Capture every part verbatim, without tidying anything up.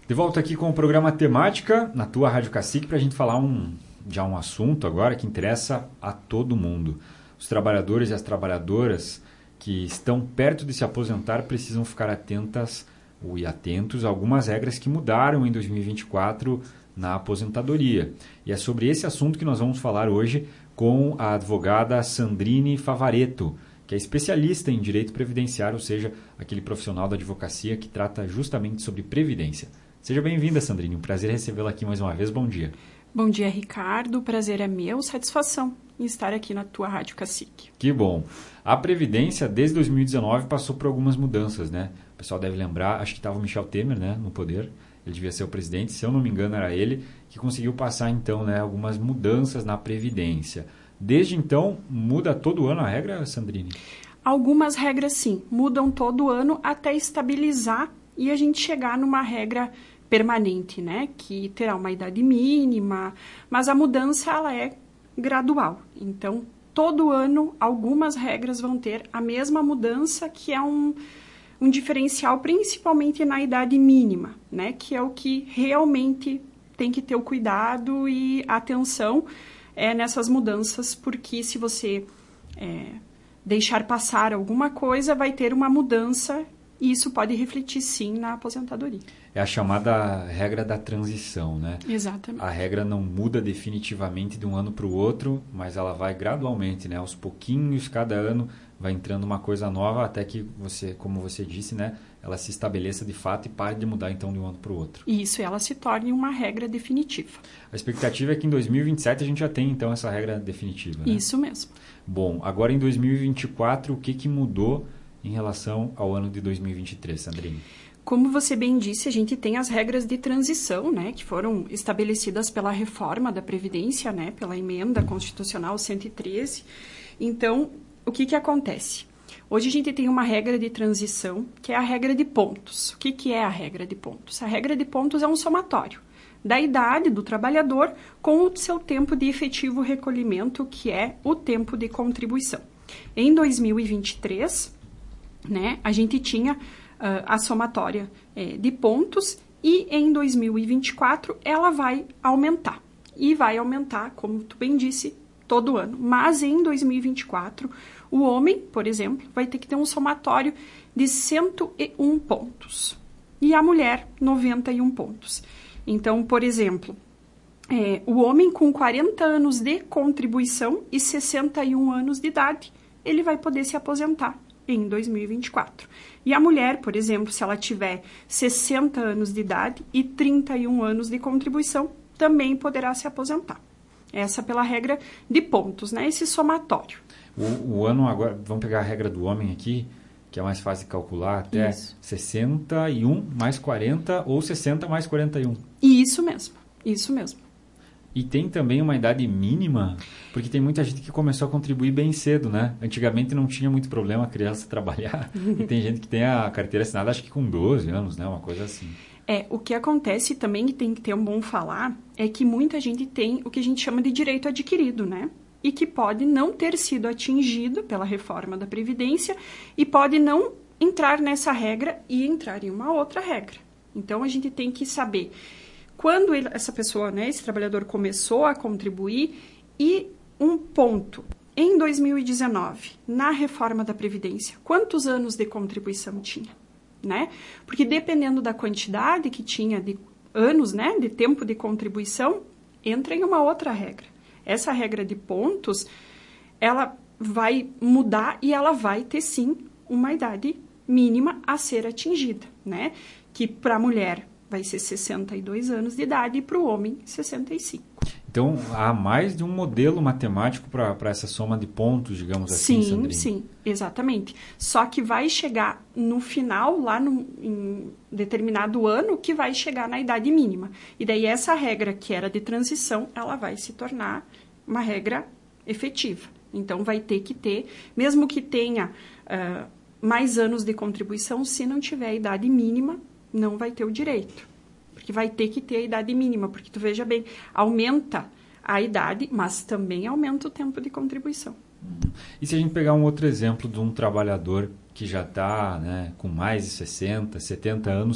De volta aqui com o programa Temática, na tua Rádio Cacique, para a gente falar um, já um assunto agora que interessa a todo mundo. Os trabalhadores e as trabalhadoras que estão perto de se aposentar precisam ficar atentas e atentos a algumas regras que mudaram em dois mil e vinte e quatro na aposentadoria. E é sobre esse assunto que nós vamos falar hoje com a advogada Sandrine Favaretto, que é especialista em direito previdenciário, ou seja, aquele profissional da advocacia que trata justamente sobre previdência. Seja bem-vinda, Sandrine. Um prazer recebê-la aqui mais uma vez. Bom dia. Bom dia, Ricardo. O prazer é meu. Satisfação em estar aqui na tua Rádio Cacique. Que bom. A Previdência, desde dois mil e dezenove, passou por algumas mudanças, né? O pessoal deve lembrar, acho que estava o Michel Temer, né, no poder. Ele devia ser o presidente, se eu não me engano era ele, que conseguiu passar, então, né, algumas mudanças na Previdência. Desde então, muda todo ano a regra, Sandrine? Algumas regras, sim. Mudam todo ano até estabilizar e a gente chegar numa regra permanente, né? Que terá uma idade mínima, mas a mudança, ela é gradual. Então, todo ano, algumas regras vão ter a mesma mudança, que é um, um diferencial, principalmente na idade mínima, né? Que é o que realmente tem que ter o cuidado e a atenção é, nessas mudanças, porque se você é, deixar passar alguma coisa, vai ter uma mudança e isso pode refletir, sim, na aposentadoria. É a chamada regra da transição, né? Exatamente. A regra não muda definitivamente de um ano para o outro, mas ela vai gradualmente, né? Aos pouquinhos, cada ano, vai entrando uma coisa nova até que você, como você disse, né? Ela se estabeleça de fato e pare de mudar, então, de um ano para o outro. Isso, ela se torne uma regra definitiva. A expectativa é que em dois mil e vinte e sete a gente já tenha, então, essa regra definitiva, né? Isso mesmo. Bom, agora em dois mil e vinte e quatro, o que, que mudou em relação ao ano de dois mil e vinte e três, Sandrine? Como você bem disse, a gente tem as regras de transição, né, que foram estabelecidas pela reforma da Previdência, né, pela emenda constitucional cento e treze. Então, o que que acontece? Hoje a gente tem uma regra de transição, que é a regra de pontos. O que que é a regra de pontos? A regra de pontos é um somatório da idade do trabalhador com o seu tempo de efetivo recolhimento, que é o tempo de contribuição. Em dois mil e vinte e três, né, a gente tinha uh, a somatória eh, de pontos e em dois mil e vinte e quatro ela vai aumentar. E vai aumentar, como tu bem disse, todo ano. Mas em dois mil e vinte e quatro, o homem, por exemplo, vai ter que ter um somatório de cento e um pontos. E a mulher, noventa e um pontos. Então, por exemplo, eh, o homem com quarenta anos de contribuição e sessenta e um anos de idade, ele vai poder se aposentar em dois mil e vinte e quatro. E a mulher, por exemplo, se ela tiver sessenta anos de idade e trinta e um anos de contribuição, também poderá se aposentar. Essa pela regra de pontos, né? Esse somatório. O, o ano agora, vamos pegar a regra do homem aqui, que é mais fácil de calcular, até Isso. sessenta e um mais quarenta ou sessenta mais quarenta e um. Isso mesmo, isso mesmo. E tem também uma idade mínima, porque tem muita gente que começou a contribuir bem cedo, né? Antigamente não tinha muito problema a criança trabalhar, e tem gente que tem a carteira assinada, acho que com doze anos, né? Uma coisa assim. É, o que acontece também, que tem que ter um bom falar, é que muita gente tem o que a gente chama de direito adquirido, né? E que pode não ter sido atingido pela reforma da Previdência e pode não entrar nessa regra e entrar em uma outra regra. Então, a gente tem que saber quando ele, essa pessoa, né, esse trabalhador começou a contribuir e um ponto. Em dois mil e dezenove, na reforma da Previdência, quantos anos de contribuição tinha? Né? Porque dependendo da quantidade que tinha de anos, né, de tempo de contribuição, entra em uma outra regra. Essa regra de pontos, ela vai mudar e ela vai ter, sim, uma idade mínima a ser atingida, né? Que para a mulher vai ser sessenta e dois anos de idade e para o homem sessenta e cinco. Então, há mais de um modelo matemático para essa soma de pontos, digamos assim, Sim, Sandrine? sim, exatamente. Só que vai chegar no final, lá no, em determinado ano, que vai chegar na idade mínima. E daí essa regra que era de transição, ela vai se tornar uma regra efetiva. Então, vai ter que ter, mesmo que tenha uh, mais anos de contribuição, se não tiver a idade mínima, não vai ter o direito. Porque vai ter que ter a idade mínima, porque tu veja bem, aumenta a idade, mas também aumenta o tempo de contribuição. Uhum. E se a gente pegar um outro exemplo de um trabalhador que já está, né, com mais de sessenta, setenta anos,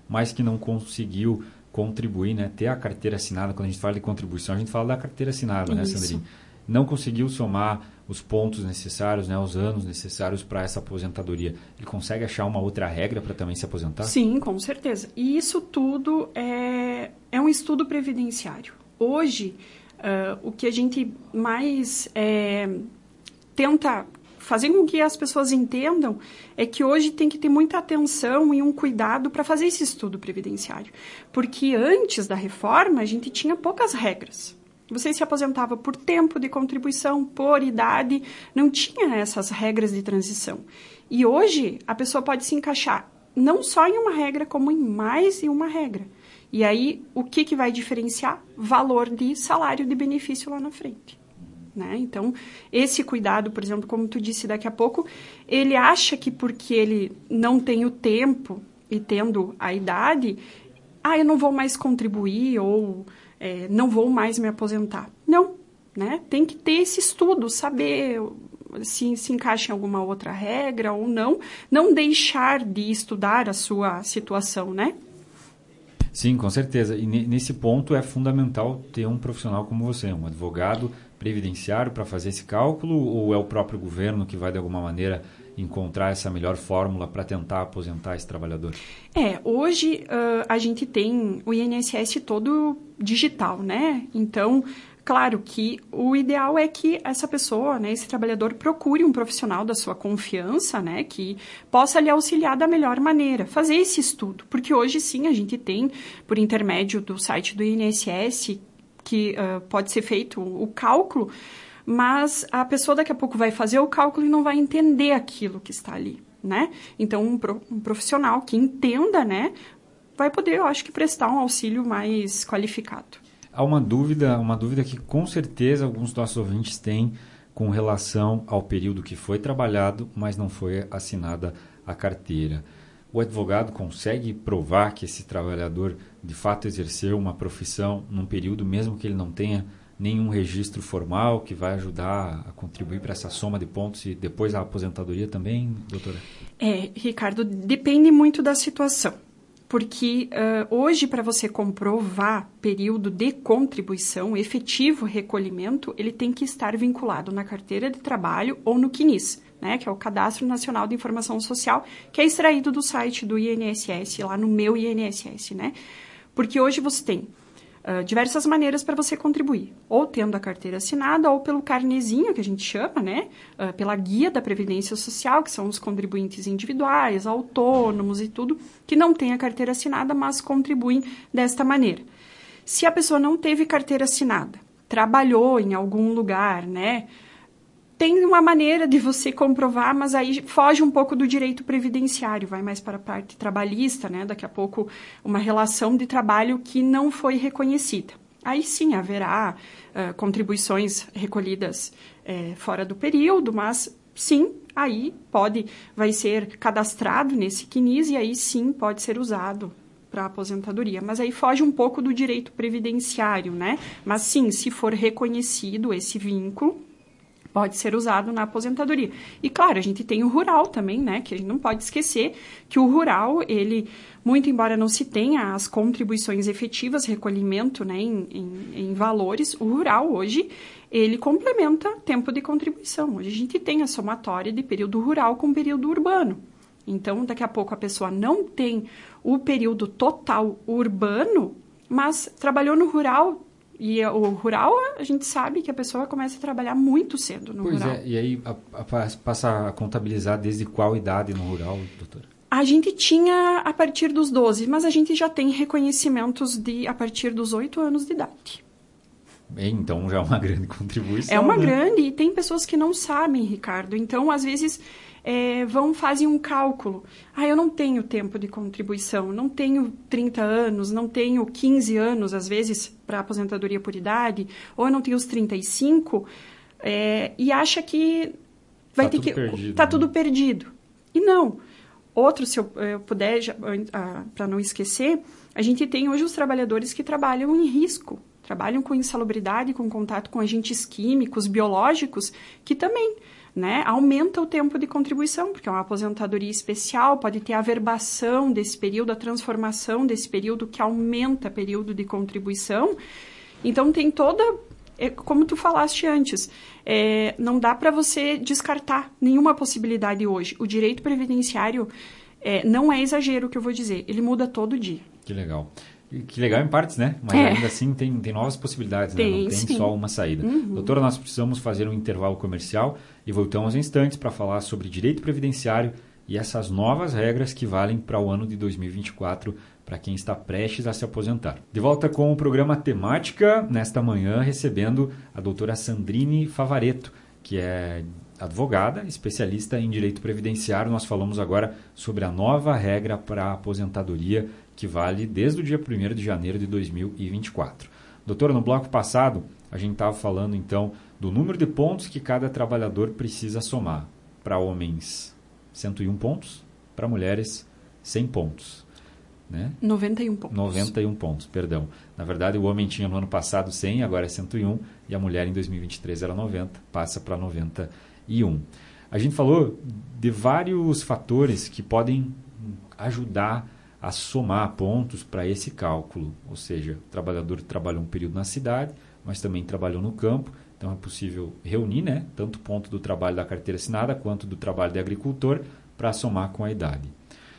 mas que não conseguiu contribuir, né? Ter a carteira assinada. Quando a gente fala de contribuição, a gente fala da carteira assinada, Isso. né, Sandrine? Não conseguiu somar os pontos necessários, né, os anos necessários para essa aposentadoria. Ele consegue achar uma outra regra para também se aposentar? Sim, com certeza. E isso tudo é, é um estudo previdenciário. Hoje, uh, o que a gente mais é, tenta fazer com que as pessoas entendam é que hoje tem que ter muita atenção e um cuidado para fazer esse estudo previdenciário. Porque antes da reforma, a gente tinha poucas regras. Você se aposentava por tempo de contribuição, por idade, não tinha essas regras de transição. E hoje, a pessoa pode se encaixar não só em uma regra, como em mais de uma regra. E aí, o que, que vai diferenciar? Valor de salário de benefício lá na frente. Né? Então, esse cuidado, por exemplo, como tu disse daqui a pouco, ele acha que porque ele não tem o tempo e tendo a idade, ah, eu não vou mais contribuir ou... É, não vou mais me aposentar. Não, né? Tem que ter esse estudo, saber se se encaixa em alguma outra regra ou não, não deixar de estudar a sua situação, né? Sim, com certeza. E nesse ponto é fundamental ter um profissional como você, um advogado previdenciário para fazer esse cálculo, ou é o próprio governo que vai, de alguma maneira, encontrar essa melhor fórmula para tentar aposentar esse trabalhador? É, hoje uh, a gente tem o I N S S todo digital, né? Então, claro que o ideal é que essa pessoa, né, esse trabalhador, procure um profissional da sua confiança, né, que possa lhe auxiliar da melhor maneira, fazer esse estudo. Porque hoje, sim, a gente tem, por intermédio do site do I N S S, que uh, pode ser feito o cálculo, mas a pessoa daqui a pouco vai fazer o cálculo e não vai entender aquilo que está ali, né? Então, um, pro, um profissional que entenda, né, vai poder, eu acho que, prestar um auxílio mais qualificado. Há uma dúvida, uma dúvida que com certeza alguns dos nossos ouvintes têm com relação ao período que foi trabalhado, mas não foi assinada a carteira. O advogado consegue provar que esse trabalhador de fato exerceu uma profissão num período, mesmo que ele não tenha nenhum registro formal que vai ajudar a contribuir para essa soma de pontos e depois a aposentadoria também, doutora? É, Ricardo, depende muito da situação. Porque uh, hoje, para você comprovar período de contribuição, efetivo recolhimento, ele tem que estar vinculado na carteira de trabalho ou no CNIS, né, que é o Cadastro Nacional de Informação Social, que é extraído do site do I N S S, lá no meu I N S S, né? Porque hoje você tem uh, diversas maneiras para você contribuir, ou tendo a carteira assinada, ou pelo carnezinho, que a gente chama, né? Uh, pela guia da Previdência Social, que são os contribuintes individuais, autônomos e tudo, que não têm a carteira assinada, mas contribuem desta maneira. Se a pessoa não teve carteira assinada, trabalhou em algum lugar, né? Tem uma maneira de você comprovar, mas aí foge um pouco do direito previdenciário, vai mais para a parte trabalhista, né? Daqui a pouco, uma relação de trabalho que não foi reconhecida. Aí sim haverá uh, contribuições recolhidas uh, fora do período, mas sim, aí pode, vai ser cadastrado nesse CNIS e aí sim pode ser usado para a aposentadoria. Mas aí foge um pouco do direito previdenciário, né? Mas sim, se for reconhecido esse vínculo, pode ser usado na aposentadoria. E, claro, a gente tem o rural também, né? Que a gente não pode esquecer que o rural, ele, muito embora não se tenha as contribuições efetivas, recolhimento, né, em, em, em valores, o rural hoje, ele complementa tempo de contribuição. Hoje a gente tem a somatória de período rural com período urbano. Então, daqui a pouco a pessoa não tem o período total urbano, mas trabalhou no rural. E o rural, a gente sabe que a pessoa começa a trabalhar muito cedo no pois rural. Pois é, e aí a, a, passa a contabilizar desde qual idade no rural, doutora? A gente tinha a partir dos doze, mas a gente já tem reconhecimentos de a partir dos oito anos de idade. Bem, então já é uma grande contribuição. É uma né? grande, e tem pessoas que não sabem, Ricardo. Então, às vezes, é, vão fazem um cálculo. Ah, eu não tenho tempo de contribuição, não tenho trinta anos, não tenho quinze anos, às vezes, para aposentadoria por idade, ou eu não tenho os trinta e cinco, é, e acha que vai tá ter tudo que... Perdido, tá né? tudo perdido. E não. Outro, se eu, eu puder, para não esquecer, a gente tem hoje os trabalhadores que trabalham em risco, trabalham com insalubridade, com contato com agentes químicos, biológicos, que também né, aumenta o tempo de contribuição, porque é uma aposentadoria especial, pode ter a averbação desse período, a transformação desse período, que aumenta o período de contribuição. Então, tem toda, é, como tu falaste antes, é, não dá para você descartar nenhuma possibilidade hoje. O direito previdenciário é, não é exagero o que eu vou dizer, ele muda todo dia. Que legal. Que legal em partes, né? Mas é. ainda assim tem, tem novas possibilidades, tem, né? Não tem sim. só uma saída. Uhum. Doutora, nós precisamos fazer um intervalo comercial e voltamos em instantes para falar sobre direito previdenciário e essas novas regras que valem para o ano de dois mil e vinte e quatro para quem está prestes a se aposentar. De volta com o programa Temática, nesta manhã recebendo a doutora Sandrine Favaretto, que é advogada, especialista em direito previdenciário. Nós falamos agora sobre a nova regra para a aposentadoria que vale desde o dia primeiro de janeiro de dois mil e vinte e quatro. Doutora, no bloco passado, a gente estava falando, então, do número de pontos que cada trabalhador precisa somar. Para homens, cento e um pontos. Para mulheres, cem pontos. Né? noventa e um pontos. noventa e um pontos, perdão. Na verdade, o homem tinha no ano passado cem, agora é cento e um, e a mulher em dois mil e vinte e três era noventa, passa para noventa e um. A gente falou de vários fatores que podem ajudar a somar pontos para esse cálculo, ou seja, o trabalhador trabalhou um período na cidade, mas também trabalhou no campo, então é possível reunir, né, tanto o ponto do trabalho da carteira assinada quanto do trabalho de agricultor para somar com a idade.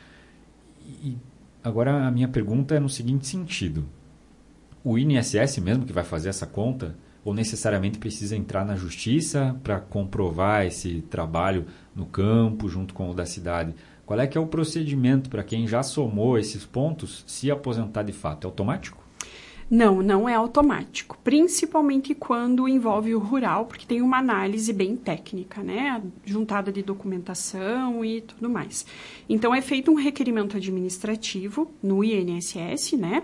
E agora a minha pergunta é no seguinte sentido: o I N S S mesmo que vai fazer essa conta, ou necessariamente precisa entrar na justiça para comprovar esse trabalho no campo junto com o da cidade? Qual é que é o procedimento para quem já somou esses pontos se aposentar de fato? É automático? Não, não é automático, principalmente quando envolve o rural, porque tem uma análise bem técnica, né, juntada de documentação e tudo mais. Então, é feito um requerimento administrativo no I N S S, né,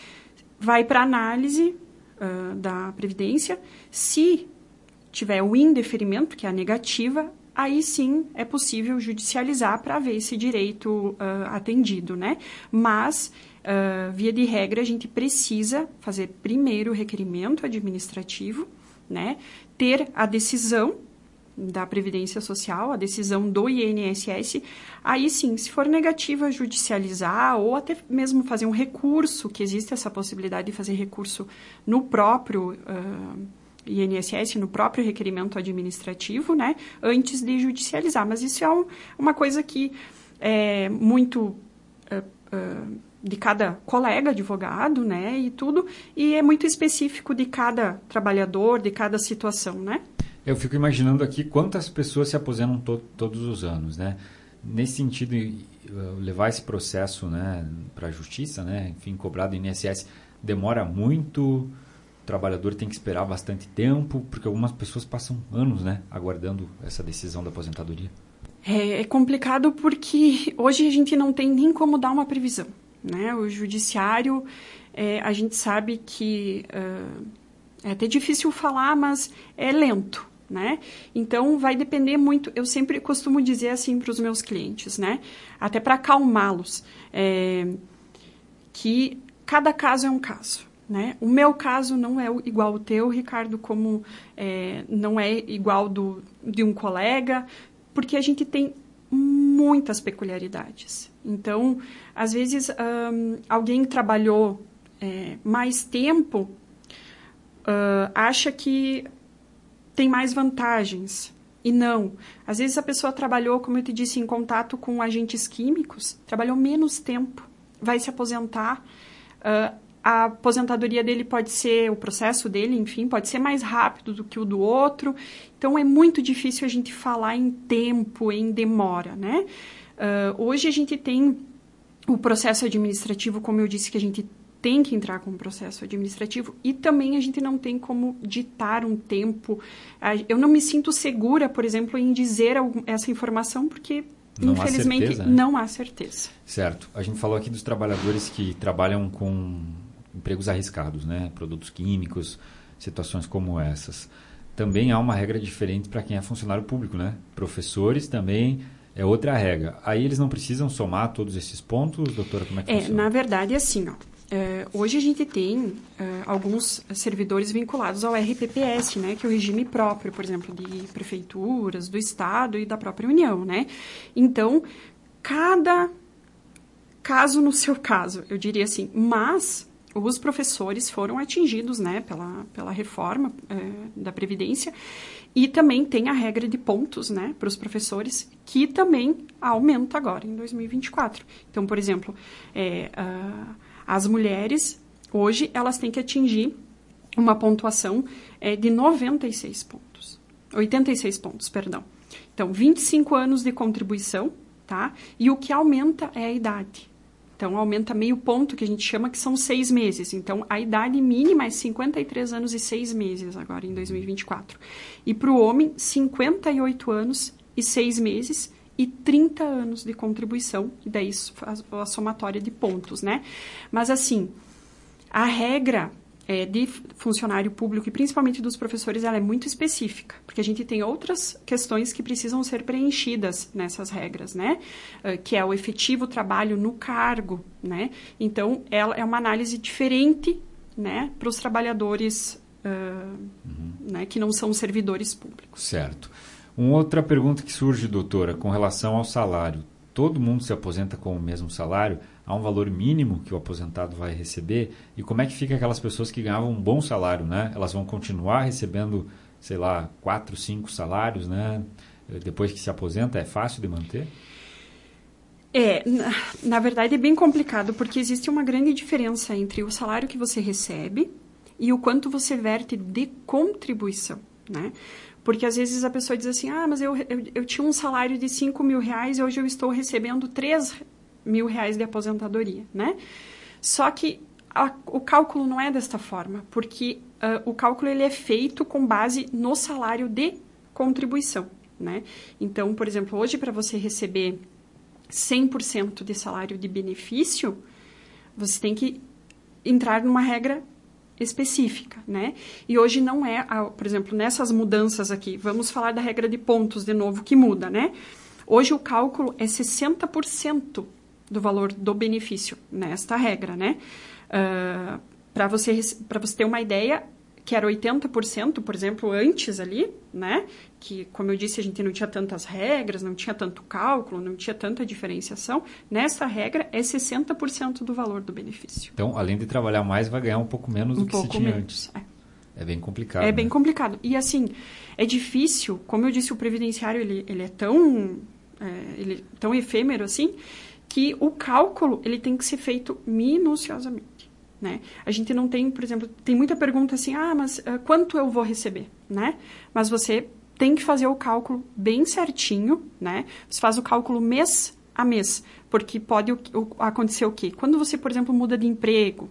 vai para análise uh, da Previdência. Se tiver o indeferimento, que é a negativa, aí sim é possível judicializar para ver esse direito uh, atendido, né? Mas, uh, via de regra, a gente precisa fazer primeiro o requerimento administrativo, né? Ter a decisão da Previdência Social, a decisão do I N S S, aí sim, se for negativa, judicializar ou até mesmo fazer um recurso, que existe essa possibilidade de fazer recurso no próprio uh, I N S S, no próprio requerimento administrativo, né, antes de judicializar. Mas isso é um, uma coisa que é muito uh, uh, de cada colega advogado, né, e tudo, e é muito específico de cada trabalhador, de cada situação, né. Eu fico imaginando aqui quantas pessoas se aposentam to- todos os anos, né? Nesse sentido, levar esse processo, né, para a justiça, né, enfim, cobrar do I N S S, demora muito. O trabalhador tem que esperar bastante tempo, porque algumas pessoas passam anos, né, aguardando essa decisão da aposentadoria. É, é complicado porque hoje a gente não tem nem como dar uma previsão, né? O judiciário, é, a gente sabe que uh, é até difícil falar, mas é lento, né? Então, vai depender muito. Eu sempre costumo dizer assim para os meus clientes, né, até para acalmá-los, é, que cada caso é um caso. Né? O meu caso não é igual ao teu, Ricardo, como é, não é igual do, de um colega, porque a gente tem muitas peculiaridades. Então, às vezes, um, alguém trabalhou é, mais tempo, uh, acha que tem mais vantagens, e não. Às vezes, a pessoa trabalhou, como eu te disse, em contato com agentes químicos, trabalhou menos tempo, vai se aposentar, uh, a aposentadoria dele pode ser, o processo dele, enfim, pode ser mais rápido do que o do outro. Então, é muito difícil a gente falar em tempo, em demora, né? Uh, hoje, a gente tem o processo administrativo, como eu disse, que a gente tem que entrar com o processo administrativo, e também a gente não tem como ditar um tempo. Eu não me sinto segura, por exemplo, em dizer essa informação, porque... Não infelizmente, há certeza, né? não há certeza. Certo. A gente falou aqui dos trabalhadores que trabalham com empregos arriscados, né? Produtos químicos, situações como essas. Também há uma regra diferente para quem é funcionário público, né? Professores também é outra regra. Aí eles não precisam somar todos esses pontos, doutora, como é que é, funciona? Na verdade, assim, ó, Uh, hoje a gente tem uh, alguns servidores vinculados ao R P P S, né, que é o regime próprio, por exemplo, de prefeituras, do Estado e da própria União, né? Então, cada caso no seu caso, eu diria assim, mas os professores foram atingidos, né, pela, pela reforma uh, da Previdência, e também tem a regra de pontos, né, para os professores, que também aumenta agora, em dois mil e vinte e quatro. Então, por exemplo, é, uh, as mulheres, hoje, elas têm que atingir uma pontuação é, de noventa e seis pontos. oitenta e seis pontos, perdão. Então, vinte e cinco anos de contribuição, tá? E o que aumenta é a idade. Então, aumenta meio ponto, que a gente chama que são seis meses. Então, a idade mínima é cinquenta e três anos e seis meses agora, em dois mil e vinte e quatro. E para o homem, cinquenta e oito anos e seis meses e trinta anos de contribuição, e daí a, a somatória de pontos, né? Mas, assim, a regra é, de funcionário público, e principalmente dos professores, ela é muito específica, porque a gente tem outras questões que precisam ser preenchidas nessas regras, né? Uh, que é o efetivo trabalho no cargo, né? Então, ela é uma análise diferente, né, para os trabalhadores uh, uhum. né, que não são servidores públicos. Certo. Uma outra pergunta que surge, doutora, com relação ao salário. Todo mundo se aposenta com o mesmo salário? Há um valor mínimo que o aposentado vai receber? E como é que fica aquelas pessoas que ganhavam um bom salário, né? Elas vão continuar recebendo, sei lá, quatro, cinco salários, né? Depois que se aposenta, é fácil de manter? É, na, na verdade é bem complicado, porque existe uma grande diferença entre o salário que você recebe e o quanto você verte de contribuição, né? Porque às vezes a pessoa diz assim, ah, mas eu, eu, eu tinha um salário de cinco mil reais e hoje eu estou recebendo três mil reais de aposentadoria, né? Só que a, o cálculo não é desta forma, porque uh, o cálculo ele é feito com base no salário de contribuição, né? Então, por exemplo, hoje para você receber cem por cento de salário de benefício, você tem que entrar numa regra específica, né? E hoje não é, por exemplo, nessas mudanças aqui, vamos falar da regra de pontos de novo, que muda, né? Hoje o cálculo é sessenta por cento do valor do benefício nesta regra, né? Uh, para você, para você ter uma ideia, que era oitenta por cento, por exemplo, antes ali, né? Que, como eu disse, a gente não tinha tantas regras, não tinha tanto cálculo, não tinha tanta diferenciação. Nessa regra, é sessenta por cento do valor do benefício. Então, além de trabalhar mais, vai ganhar um pouco menos do um que se tinha menos, antes. É. É bem complicado. É né? bem complicado. E, assim, é difícil, como eu disse, o previdenciário, ele, ele é tão, é, ele é tão efêmero, assim, que o cálculo, ele tem que ser feito minuciosamente. Né? A gente não tem, por exemplo, tem muita pergunta assim, ah, mas uh, quanto eu vou receber, né? Mas você tem que fazer o cálculo bem certinho, né? Você faz o cálculo mês a mês, porque pode o, o, acontecer o quê? Quando você, por exemplo, muda de emprego,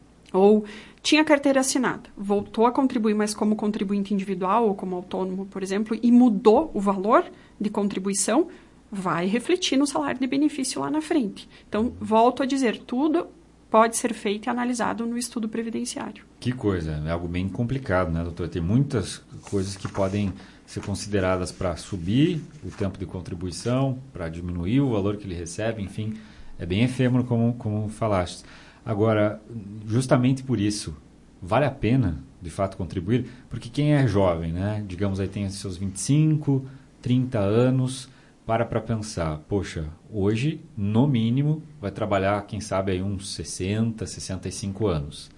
ou tinha carteira assinada, voltou a contribuir, mas como contribuinte individual ou como autônomo, por exemplo, e mudou o valor de contribuição, vai refletir no salário de benefício lá na frente. Então, volto a dizer, tudo pode ser feito e analisado no estudo previdenciário. Que coisa, é algo bem complicado, né, doutora? Tem muitas coisas que podem ser consideradas para subir o tempo de contribuição, para diminuir o valor que ele recebe, enfim, é bem efêmero, como, como falaste. Agora, justamente por isso, vale a pena, de fato, contribuir? Porque quem é jovem, né, digamos aí tem seus vinte e cinco, trinta anos, para para pensar, poxa, hoje, no mínimo, vai trabalhar, quem sabe, aí uns sessenta, sessenta e cinco anos.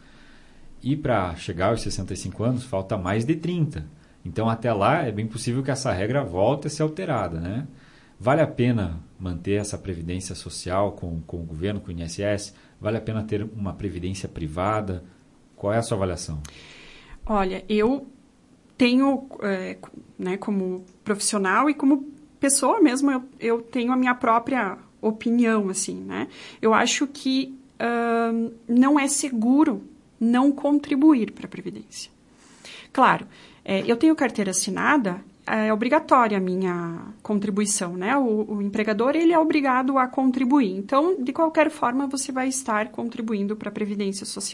E para chegar aos sessenta e cinco anos, falta mais de trinta. Então, até lá, é bem possível que essa regra volte a ser alterada, né? Vale a pena manter essa previdência social com, com o governo, com o I N S S? Vale a pena ter uma previdência privada? Qual é a sua avaliação? Olha, eu tenho, é, né, como profissional e como pessoa mesmo, eu, eu tenho a minha própria opinião, assim, né? Eu acho que uh, não é seguro não contribuir para a Previdência. Claro, é, eu tenho carteira assinada, é obrigatória a minha contribuição, né? O, o empregador, ele é obrigado a contribuir. Então, de qualquer forma, você vai estar contribuindo para a Previdência Social.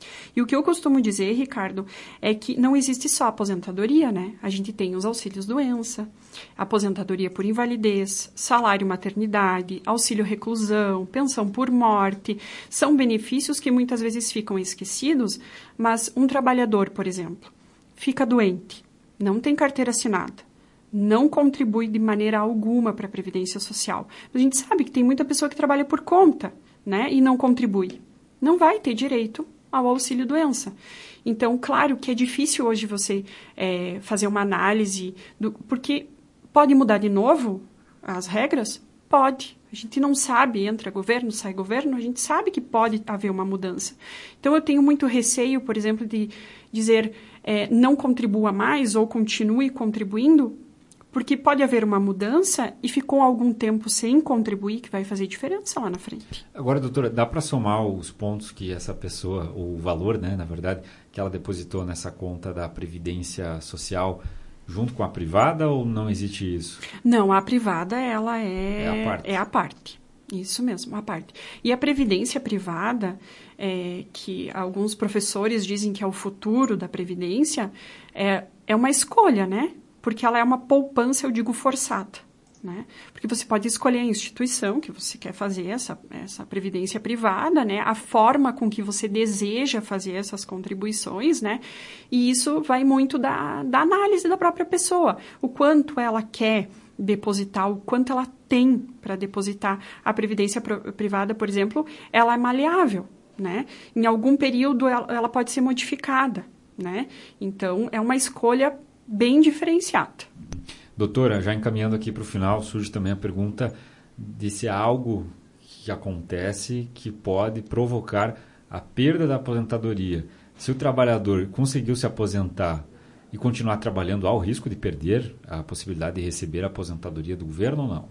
E o que eu costumo dizer, Ricardo, é que não existe só aposentadoria, né? A gente tem os auxílios-doença, aposentadoria por invalidez, salário maternidade, auxílio-reclusão, pensão por morte. São benefícios que muitas vezes ficam esquecidos, mas um trabalhador, por exemplo, fica doente, não tem carteira assinada, não contribui de maneira alguma para a Previdência Social. A gente sabe que tem muita pessoa que trabalha por conta, né, e não contribui. Não vai ter direito ao auxílio-doença. Então, claro que é difícil hoje você é, fazer uma análise, do, porque pode mudar de novo as regras? Pode. A gente não sabe, entra governo, sai governo, a gente sabe que pode haver uma mudança. Então, eu tenho muito receio, por exemplo, de dizer é, não contribua mais ou continue contribuindo, porque pode haver uma mudança e ficou algum tempo sem contribuir, que vai fazer diferença lá na frente. Agora, doutora, dá para somar os pontos que essa pessoa, ou o valor, né, na verdade, que ela depositou nessa conta da Previdência Social junto com a privada ou não existe isso? Não, a privada, ela é, é a parte. É a parte. Isso mesmo, a parte. E a previdência privada, é, que alguns professores dizem que é o futuro da previdência, é, é uma escolha, né? Porque ela é uma poupança, eu digo, forçada, né? Porque você pode escolher a instituição que você quer fazer essa, essa previdência privada, né? A forma com que você deseja fazer essas contribuições, né? E isso vai muito da, da análise da própria pessoa. O quanto ela quer depositar, o quanto ela tem para depositar. A previdência privada, por exemplo, ela é maleável, né? Em algum período ela, ela pode ser modificada, né? Então, é uma escolha bem diferenciada. Doutora, já encaminhando aqui para o final, surge também a pergunta de se há algo que acontece que pode provocar a perda da aposentadoria. Se o trabalhador conseguiu se aposentar e continuar trabalhando, há o risco de perder a possibilidade de receber a aposentadoria do governo ou não?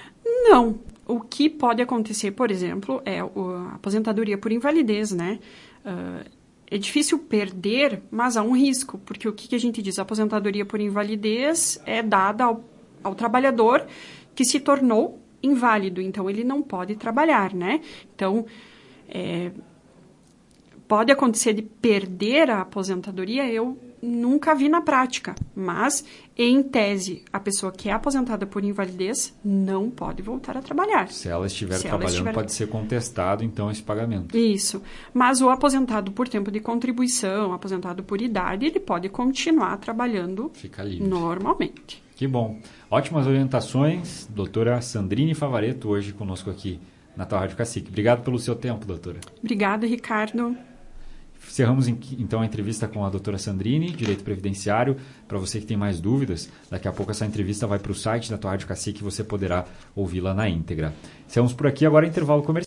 Não. O que pode acontecer, por exemplo, é a aposentadoria por invalidez, né? Uh, É difícil perder, mas há um risco, porque o que, que a gente diz? A aposentadoria por invalidez é dada ao, ao trabalhador que se tornou inválido, então ele não pode trabalhar, né? Então, é, pode acontecer de perder a aposentadoria, eu nunca vi na prática, mas, em tese, a pessoa que é aposentada por invalidez não pode voltar a trabalhar. Se ela estiver Se trabalhando, ela estiver... pode ser contestado, então, esse pagamento. Isso. Mas o aposentado por tempo de contribuição, aposentado por idade, ele pode continuar trabalhando Fica livre. Normalmente. Que bom. Ótimas orientações. Doutora Sandrine Favaretto, hoje conosco aqui na tua Rádio Cacique. Obrigado pelo seu tempo, doutora. Obrigada, Ricardo. Encerramos então a entrevista com a doutora Sandrine, Direito Previdenciário. Para você que tem mais dúvidas, daqui a pouco essa entrevista vai para o site da tua Rádio Cacique e você poderá ouvi-la na íntegra. Encerramos por aqui, agora intervalo comercial.